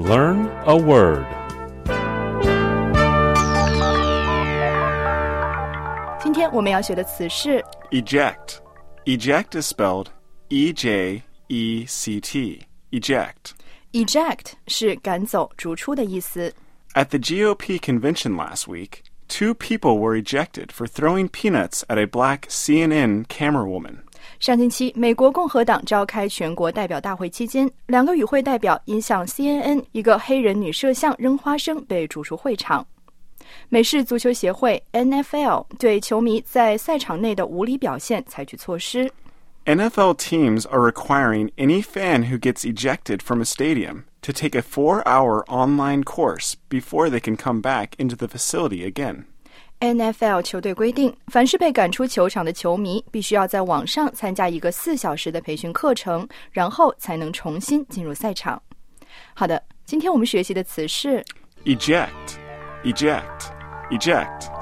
Learn a word. 今天我们要学的词是 Eject. Eject is spelled E-J-E-C-T. Eject. Eject 是赶走、逐出的意思。 At the GOP convention last week, 2 people were ejected for throwing peanuts at a black CNN camerawoman. 上星期，美国共和党召开全国代表大会期间，2个与会代表因向 CNN 一个黑人女摄像扔花生被逐出会场。美式足球协会 NFL 对球迷在赛场内的无理表现采取措施。 NFL teams are requiring any fan who gets ejected from a stadium to take a 4-hour online course before they can come back into the facility again. NFL 球队规定，凡是被赶出球场的球迷必须要在网上参加一个4小时的培训课程，然后才能重新进入赛场。好的，今天我们学习的词是 Eject. Eject. Eject.